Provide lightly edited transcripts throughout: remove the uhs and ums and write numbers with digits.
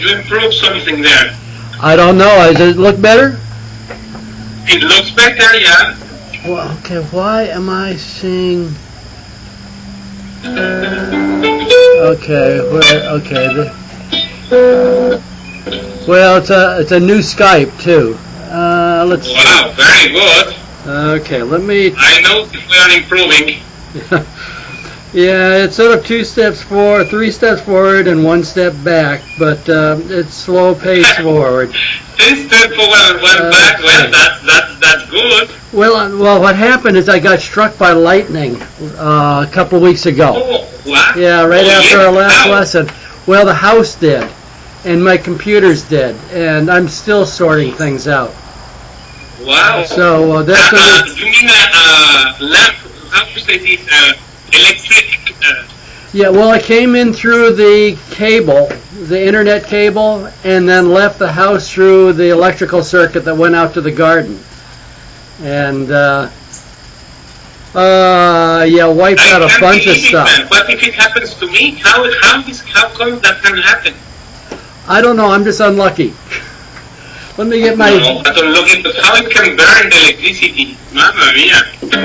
you improved something there. I don't know. Does it look better? It looks better, yeah. Well, okay, why am I seeing... Okay, well, it's a new Skype too. Let's. Wow, very good. Okay, let me. I know we are improving. Yeah, it's sort of 3 steps forward and 1 step back, but it's slow pace forward. 3 steps forward and 1 back. Well, that's good. Well, what happened is I got struck by lightning a couple of weeks ago. Oh, what? Yeah, right after our last How? lesson. Well, the house did, and my computer's did, and I'm still sorting things out. Wow. So that's you mean lamp? How to say this? Electric. Yeah, well, I came in through the cable, the internet cable, and then left the house through the electrical circuit that went out to the garden. And, wiped out a bunch of stuff. What if it happens to me? How come that can happen? I don't know, I'm just unlucky. Let me get my... No, but unlucky, but how it can burn the electricity? Mamma mia.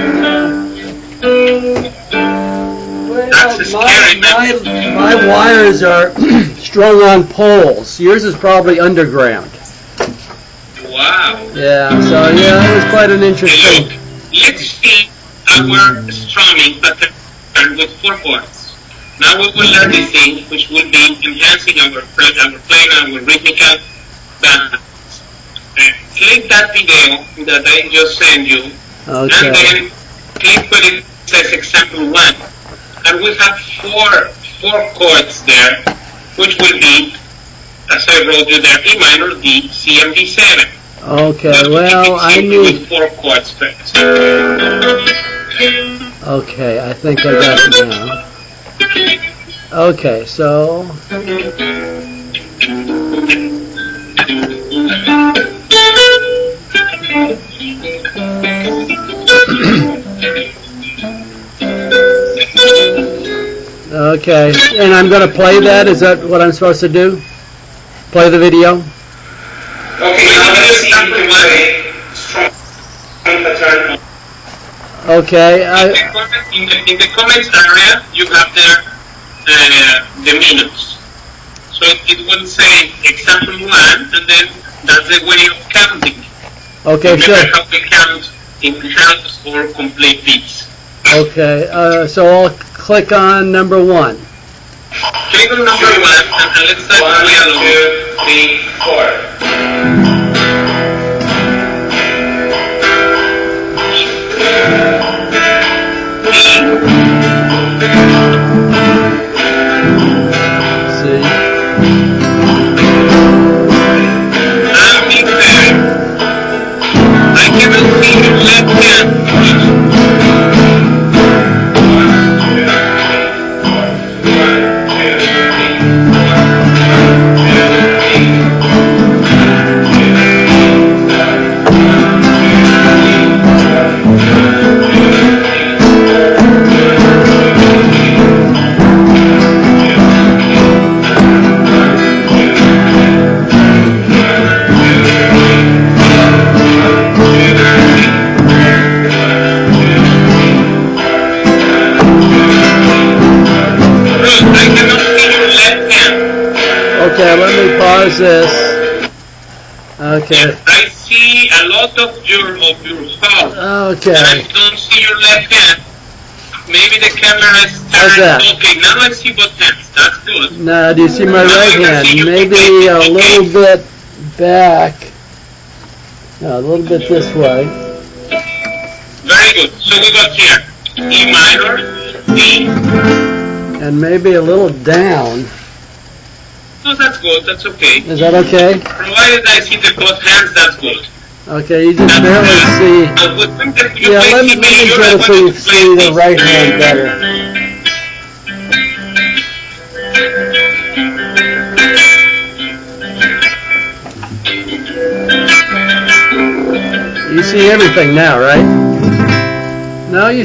That's scary, man. My wires are strung on poles. Yours is probably underground. Wow. Yeah, so yeah, it was quite an interesting... Look, let's see our strumming pattern with 4 chords. Now we will learn this thing, which will be enhancing our playing, our rhythmical balance. Click that video that I just sent you, Okay. and then click where it says example 1. And we have four chords there, which will be, as I wrote you there, E minor, D, C, and D7. Okay, well, I need... 4 chords first. Okay, I think I got it now. Okay, so... Okay, and I'm going to play that? Is that what I'm supposed to do? Play the video? Okay, now let's see if you pattern. Okay, in the comments area, you have there the minutes. So it will say example 1, and then that's the way of counting. Okay, Remember sure. how we count in halves or complete beats. Okay, so I'll click on number 1. Click on number 1, and let's start 1, 2, 3, 4. See? I cannot see your left hand. Okay, let me pause this. Okay. Yes, I see a lot of your thoughts. Okay. And I don't see your left hand. Maybe the camera is turned. How's that? Okay, now I see both hands. That's good. Now, do you see my right hand? Maybe a little bit back. No, a little bit this way. Very good. So we got here E minor, D. And maybe a little down. No, that's good. That's okay. Is that okay? Provided I see the both hands, that's good. Okay, you just barely see. Yeah, let me try to see the right hand better. You see everything now, right? No, you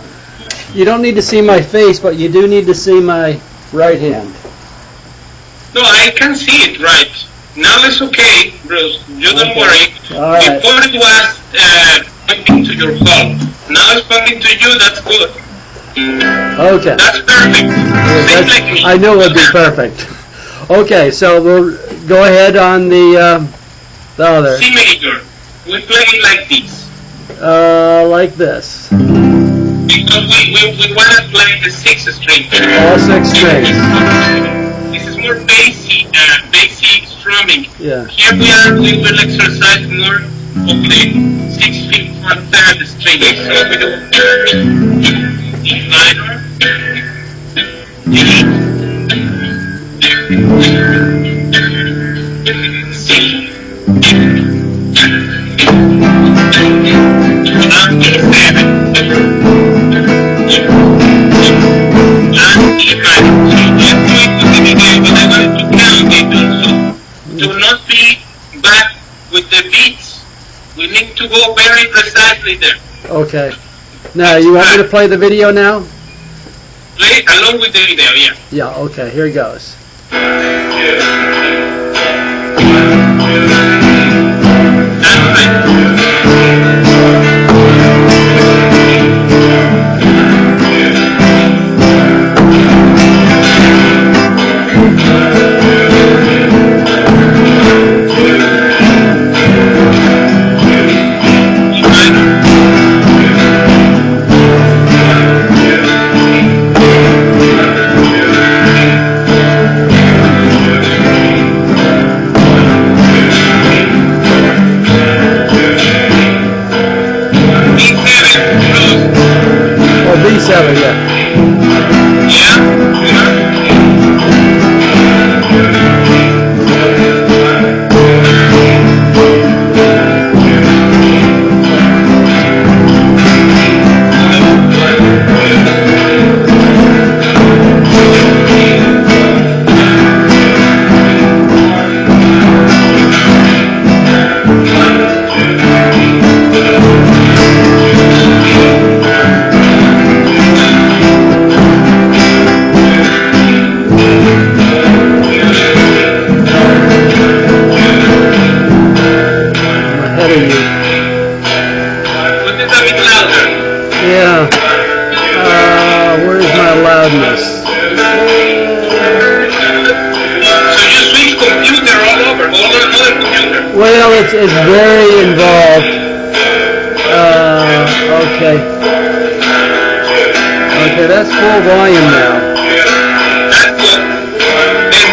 don't need to see my face, but you do need to see my right hand. No, I can see it right. Now it's okay, Bruce. You don't worry. All right. Before it was pointing to your phone. Now it's pointing to you. That's good. Okay. That's perfect. Seems like you I knew it would be perfect. Okay, so we'll go ahead on the other. C major. We play it like this. Like this. Because we want to play the 6th string. All 6 strings. This is more basic strumming. Yeah. Here we will exercise more of the 6th, 5th, 1/3 string. So we do D minor, D, C, and E7, and E minor. So let's do it with the video, but I want to count it also. Do not be bad with the beats. We need to go very precisely there. Okay. Now, you want me to play the video now? Play along with the video, yeah. Yeah, okay, here it goes. B7, yeah. Yeah. Where's my loudness? So you switch computer all over, all another computer? Well, it's very involved. Okay. Okay, that's full volume now. That's good. Then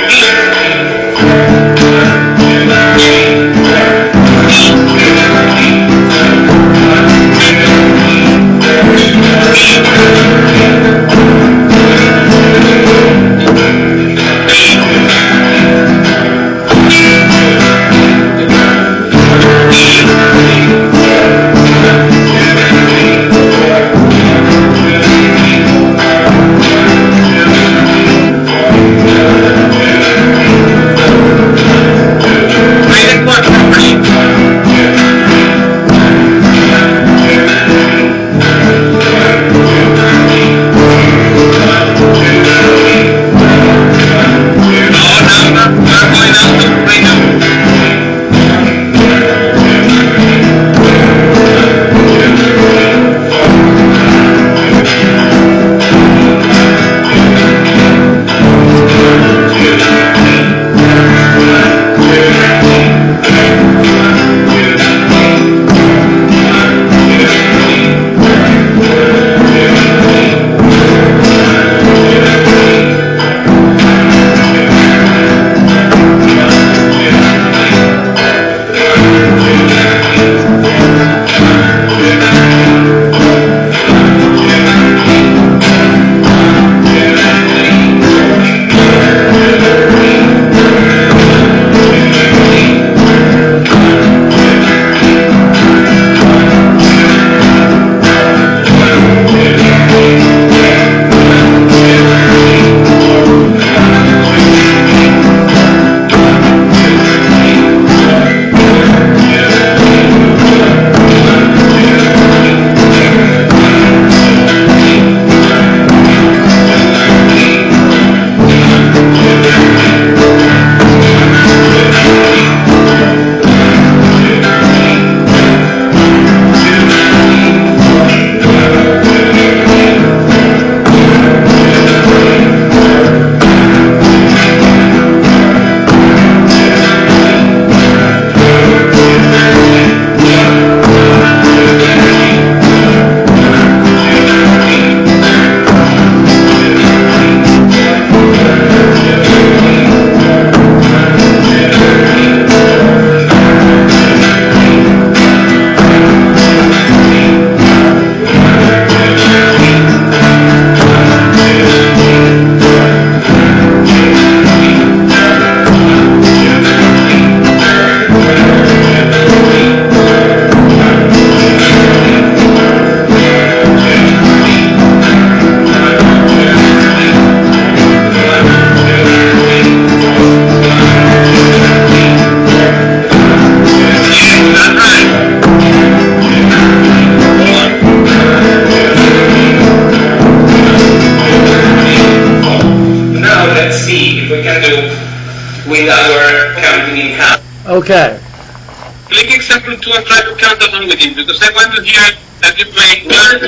our counting in half. Okay. Click example 2 and try to count along with it, because I want to hear that you play 1,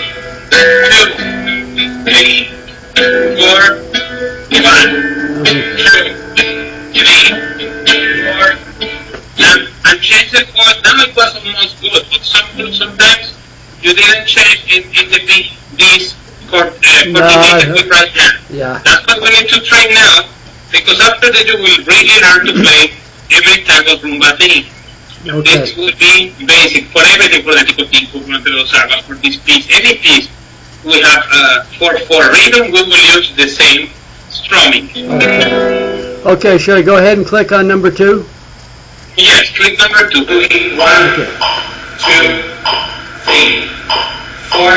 2, 3, 4, 1, 2, 3, 4, and change the chord. Now it was almost good, but sometimes you didn't change in the beat these coordinated with right hand. Yeah. That's what we need to train now, because after that you will really learn to play every type of rumba thing. Okay. This would be basic for everything, for the Tico Tico, for this piece. Any piece we have for rhythm, we will use the same strumming. Okay, should I go ahead and click on number 2? Yes, click number 2. 1, 2, 3, 4.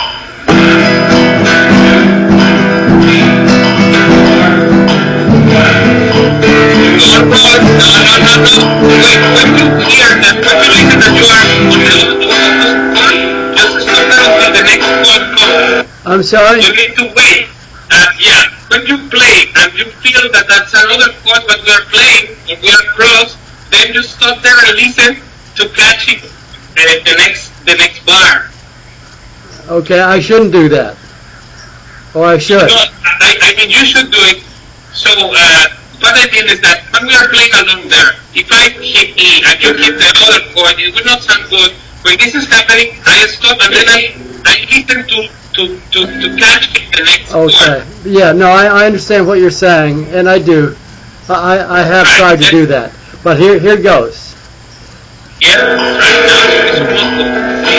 No. Wait, when you hear that, when you listen that you are on the chord, just stop that until the next chord comes. I'm sorry? You need to wait. When you play and you feel that that's another chord that we are playing, or we are cross, then you stop there and listen to catch it, the next bar. Okay, I shouldn't do that. Or I should. No, I mean you should do it. So what I mean is that when we are playing along there, if I hit E and you hit the other chord, it will not sound good. When this is happening, I stop and then I listen to catch the next chord. Okay. Yeah, no, I understand what you're saying, and I do. I have tried to do that. But here goes. Yeah, right now it's almost good.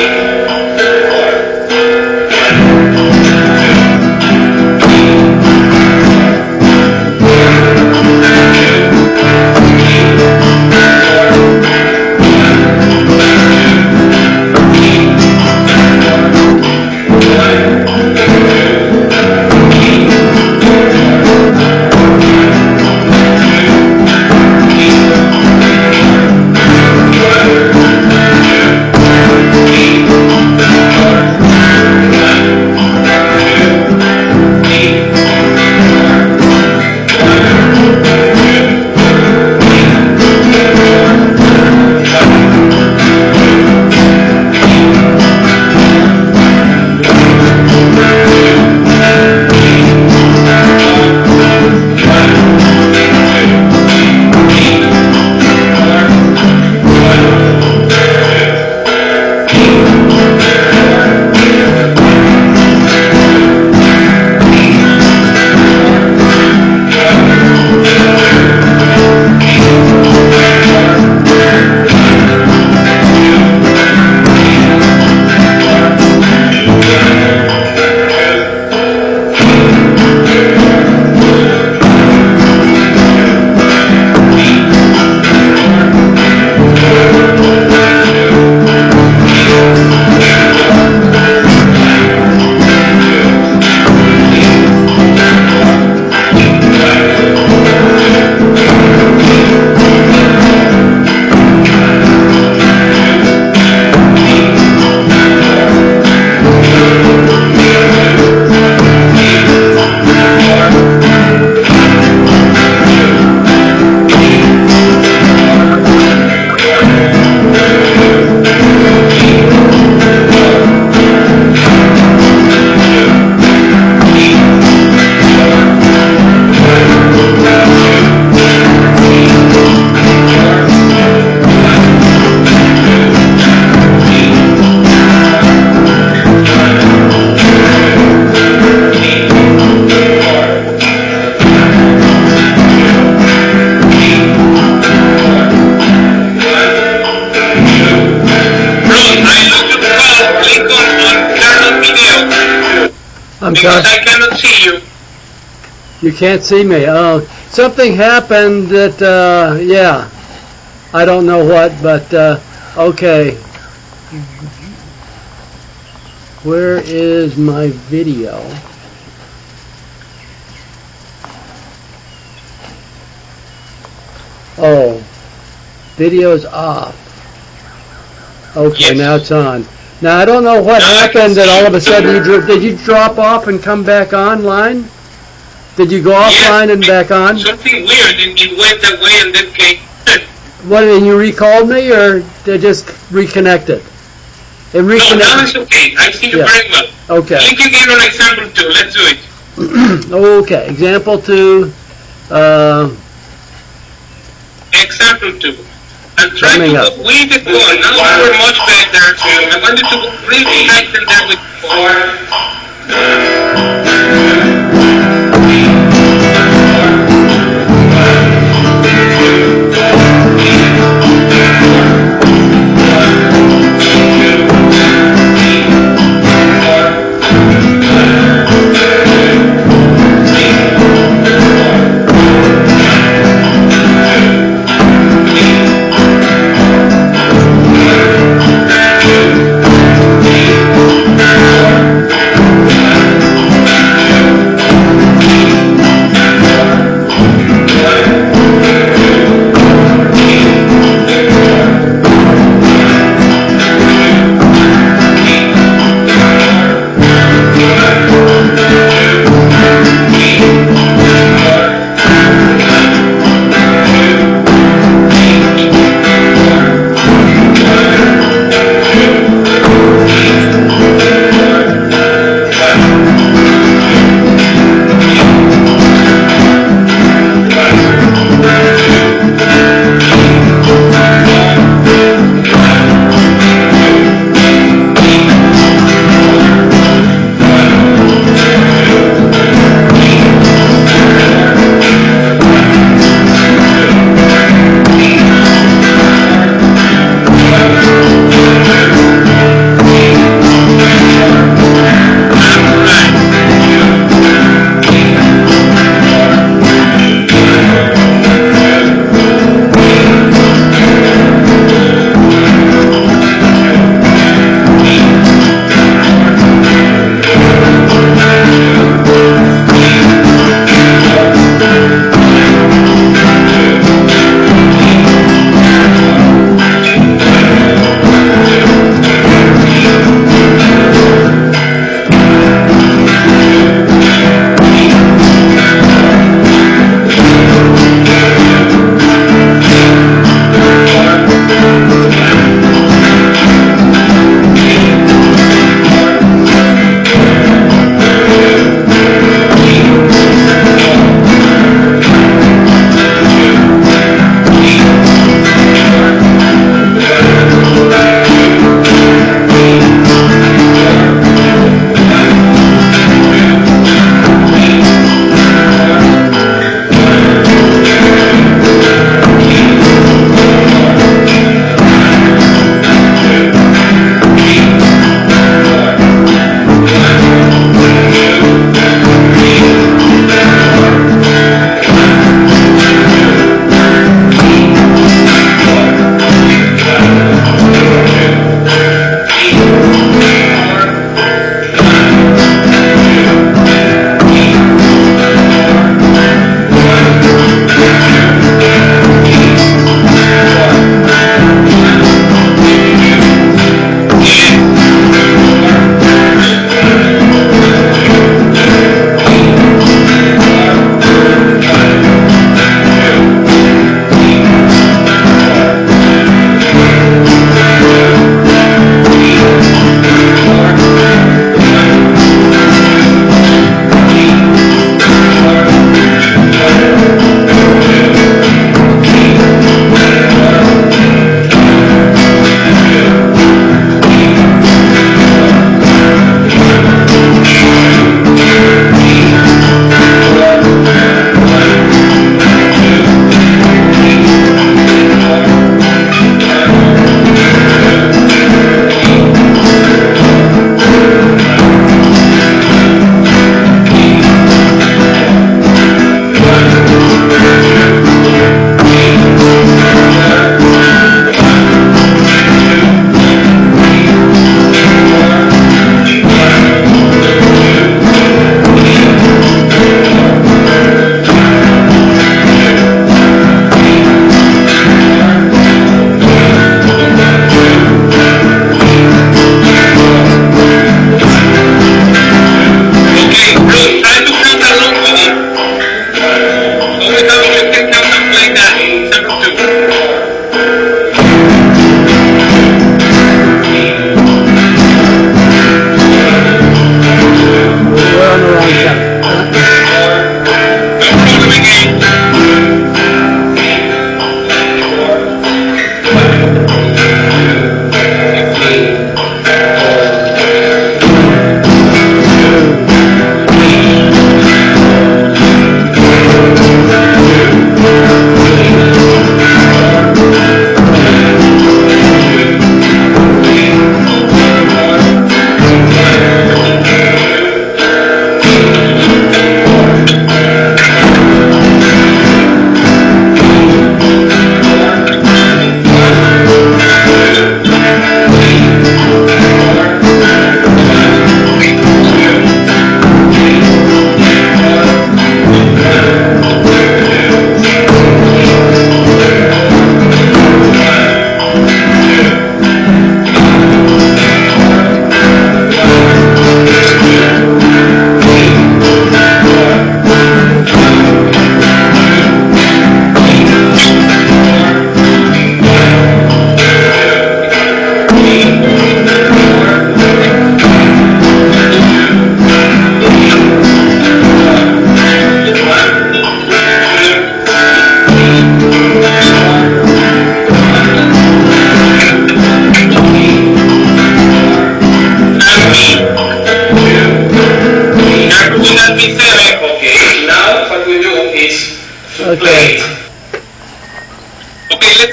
I'm sorry? I cannot see you. You can't see me. Oh, something happened that, yeah. I don't know what, but, okay. Where is my video? Oh, video's off. Okay, Yes. Now it's on. Now I don't know what happened that all of a sudden did you drop off and come back online? Did you go offline and back on? Something weird, and it went away and then came. What, and you recalled me, or they just reconnected? It reconnected. No, now it's okay. I see you very well. Okay. You can give an example 2. Let's do it. Okay. Example 2. Example 2. I'm trying to go with the call. Now we're much better. I wanted to go really tight and there with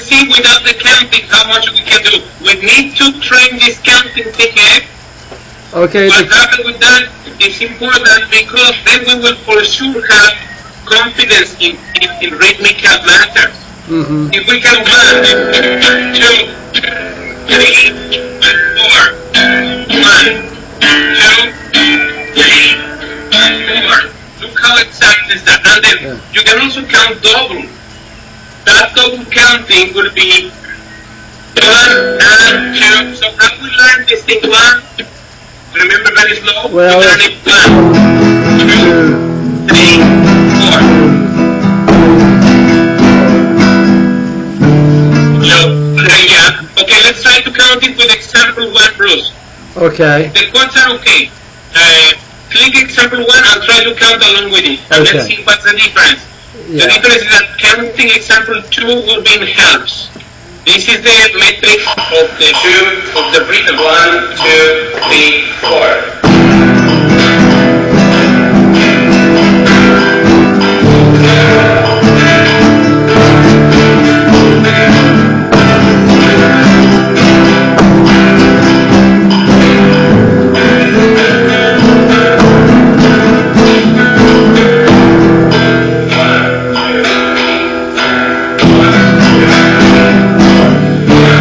see without the counting how much we can do. We need to train this counting technique. Okay. What happens with that is important because then we will for sure have confidence in rhythmical matters. Mm-hmm. If we can 1, 2, 3, 4, 1, 2, 3, 4. Look how exact is that. And then you can also count double. That double counting will be 1 and 2. So how we learn this thing 1? Remember very slow? Well, we learn it 1, 2, 3, 4. So, yeah. Okay, let's try to count it with example 1, Bruce. Okay. The quotes are okay. Click example 1 and try to count along with it. And let's see what's the difference. Yeah. The difference is that counting example 2 will be in halves. This is the metric of the rhythm. 1, 2, 3,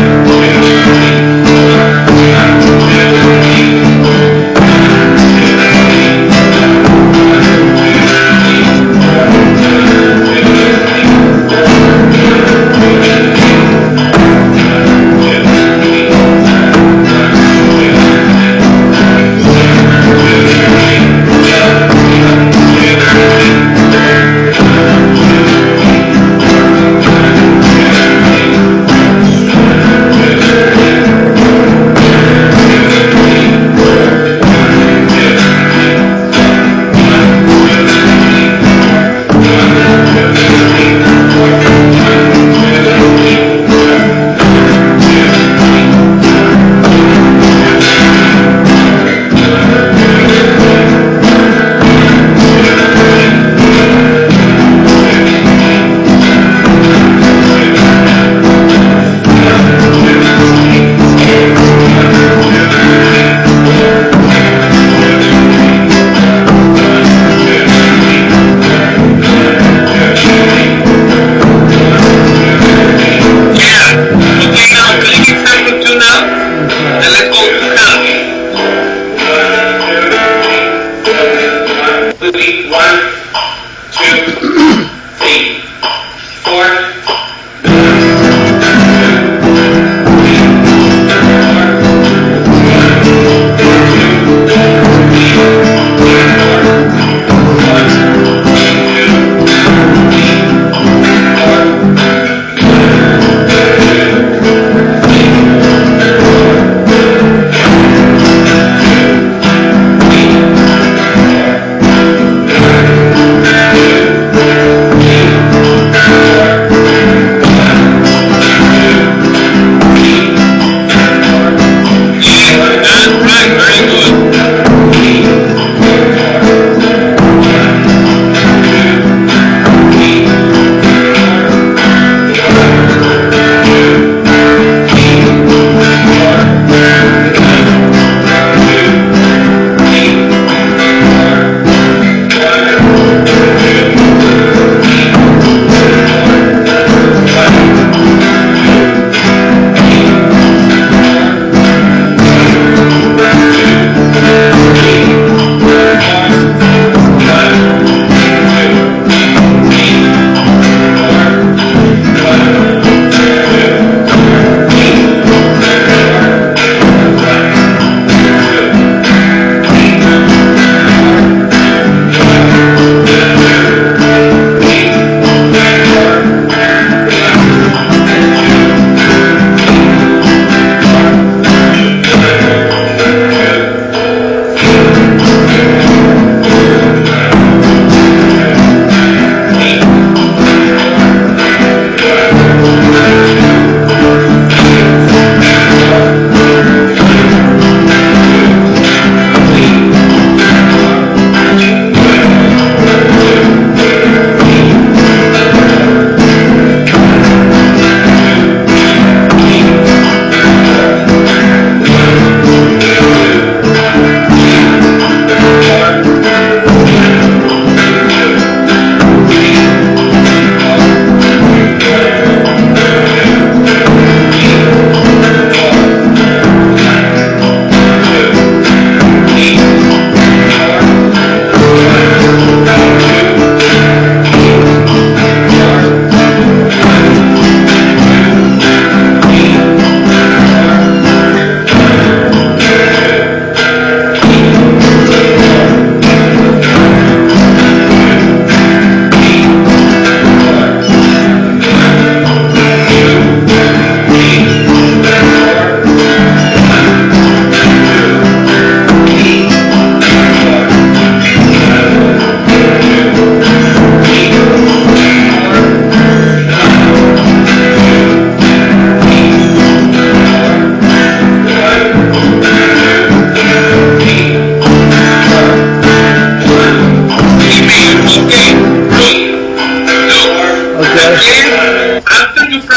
4.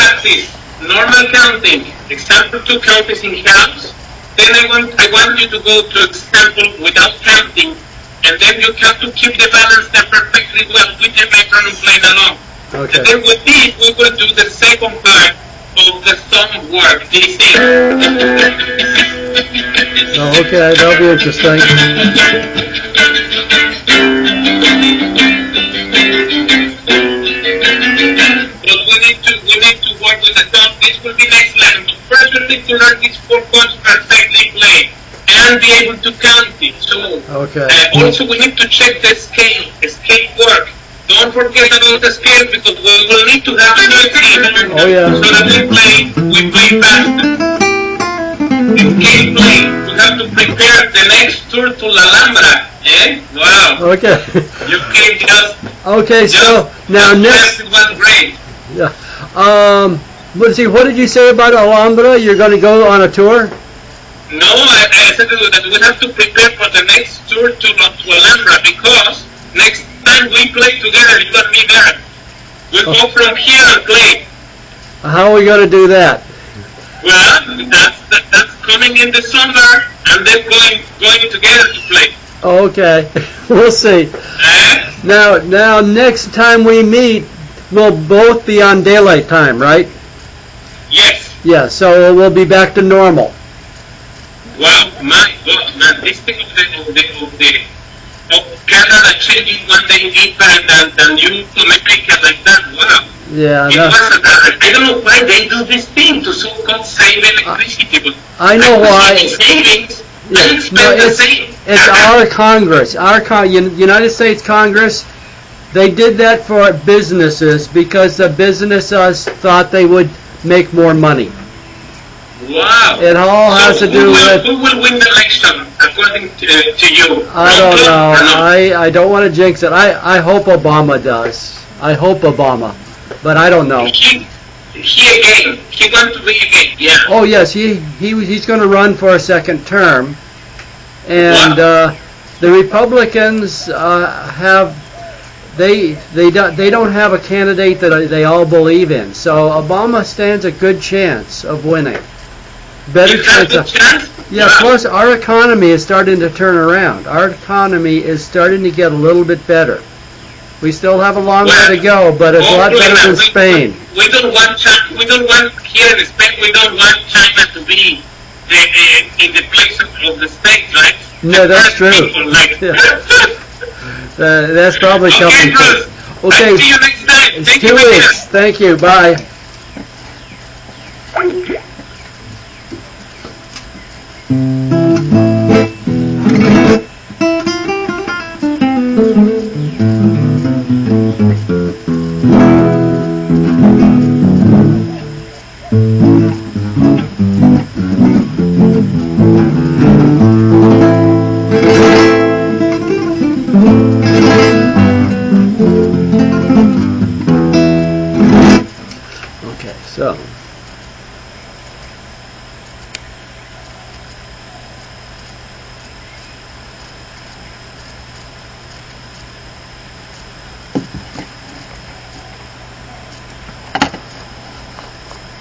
practice normal counting, example 2 counts in halves, then I want you to go to example without counting, and then you have to keep the balance there perfectly well with the metronome playing along. Okay. And then with this, we will do the second part of the song work, this thing. Oh, okay, that'll be interesting. But we need to work with the song. This will be next lesson. But first we need to learn these 4 chords perfectly played and be able to count it. So Okay. Also we need to check the scale work. Don't forget about the scale because we will need to have music. Oh, yeah. So that we play faster. Scale play. We have to prepare the next tour to La Alhambra. Eh? Wow. Okay. You came just. Okay, so now next. It was great. Yeah. Let's see. What did you say about Alhambra? You're going to go on a tour? No, I said that we have to prepare for the next tour to Alhambra because next time we play together, you and me there. We'll go from here and play. How are we going to do that? Well, that's coming in the summer and then going together to play. Okay, we'll see. Now, next time we meet, we'll both be on daylight time, right? Yes. Yeah, so we'll be back to normal. Wow, my God, man, this thing of Canada changing one day different than you to America like that, wow. Yeah, I don't know why they do this thing to so-called save electricity, but I know why. Savings. Yeah, no, it's our Congress, United States Congress. They did that for businesses because the businesses thought they would make more money. Wow. It all has to do with. Who will win the election, according to you? I don't know. I don't want to jinx it. I hope Obama does. I hope Obama, but I don't know. He again. He wants to be again. Yeah. Oh yes, he's going to run for a second term, and the Republicans they don't have a candidate that they all believe in. So Obama stands a good chance of winning. Better chance. Yeah. Wow. Plus, our economy is starting to turn around. Our economy is starting to get a little bit better. We still have a long way to go, but it's a lot better than Spain. We don't want here in Spain. We don't want China to be in the place of the States, right? No, that's true. That's probably coming. Okay. I'll see you next time. It's 2 weeks. Thank you. Bye.